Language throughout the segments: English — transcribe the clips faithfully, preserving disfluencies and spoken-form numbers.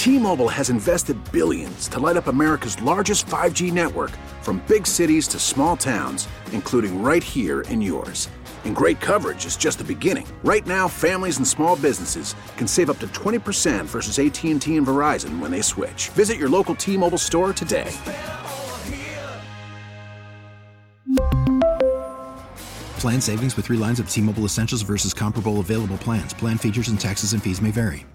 T-Mobile has invested billions to light up America's largest five G network, from big cities to small towns, including right here in yours. And great coverage is just the beginning. Right now, families and small businesses can save up to twenty percent versus A T and T and Verizon when they switch. Visit your local T-Mobile store today. Plan savings with three lines of T-Mobile Essentials versus comparable available plans. Plan features and taxes and fees may vary.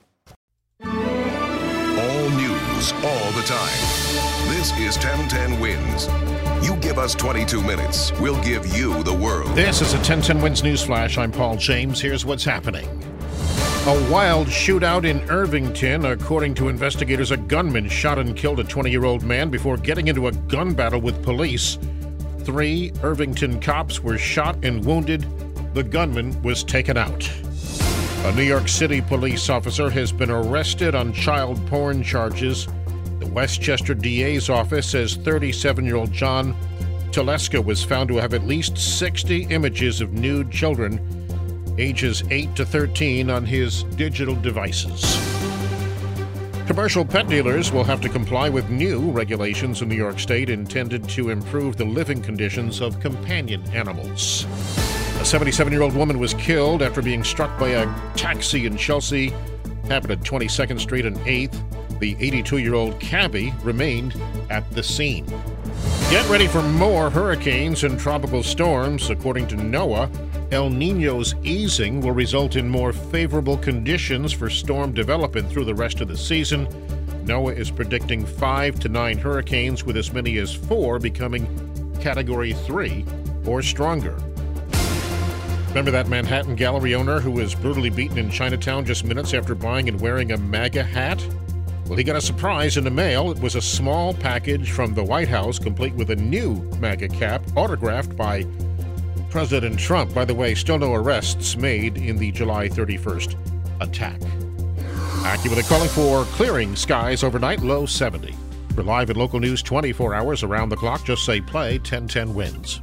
All news, all the time. This is ten ten Wins. You give us twenty-two minutes, we'll give you the world. This is a ten ten Wins News Flash. I'm Paul James. Here's what's happening. A wild shootout in Irvington. According to investigators, a gunman shot and killed a twenty-year-old man before getting into a gun battle with police. Three Irvington cops were shot and wounded. The gunman was taken out. A New York City police officer has been arrested on child porn charges. The Westchester D A's office says thirty-seven-year-old John Teleska was found to have at least sixty images of nude children ages eight to thirteen on his digital devices. Commercial pet dealers will have to comply with new regulations in New York State intended to improve the living conditions of companion animals. A seventy-seven-year-old woman was killed after being struck by a taxi in Chelsea. Happened at twenty-second Street and eighth. The eighty-two-year-old cabbie remained at the scene. Get ready for more hurricanes and tropical storms. According to NOAA, El Niño's easing will result in more favorable conditions for storm development through the rest of the season. NOAA is predicting five to nine hurricanes, with as many as four becoming Category three or stronger. Remember that Manhattan Gallery owner who was brutally beaten in Chinatown just minutes after buying and wearing a MAGA hat? Well, he got a surprise in the mail. It was a small package from the White House, complete with a new MAGA cap, autographed by President Trump. By the way, still no arrests made in the July thirty-first attack. AccuWeather calling for clearing skies overnight, low seventy. For live and local news twenty-four hours around the clock, just say play ten ten Wins.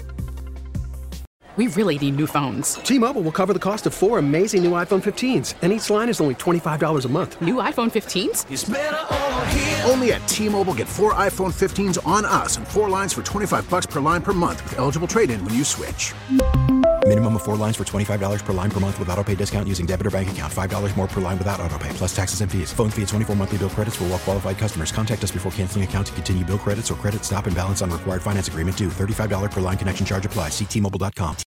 We really need new phones. T-Mobile will cover the cost of four amazing new iPhone fifteens, and each line is only twenty-five dollars a month. New iPhone fifteens? It's better over here. Only at T-Mobile, get four iPhone fifteens on us and four lines for twenty-five dollars per line per month with eligible trade-in when you switch. Minimum of four lines for twenty-five dollars per line per month with autopay discount using debit or bank account. five dollars more per line without autopay, plus taxes and fees. Phone fee at twenty-four monthly bill credits for well-qualified customers. Contact us before canceling account to continue bill credits or credit stop and balance on required finance agreement due. thirty-five dollars per line connection charge applies. See T Mobile dot com.